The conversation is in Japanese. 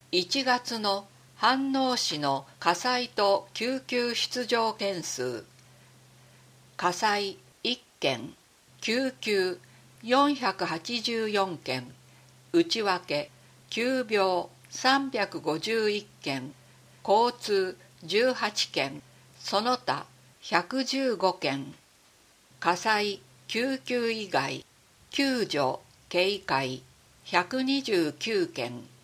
1月の飯能市の火災と救急出動件数。火災1件、救急484件、内訳急病351件、交通18件、その他115件。火災、救急以外、救助、警戒129件。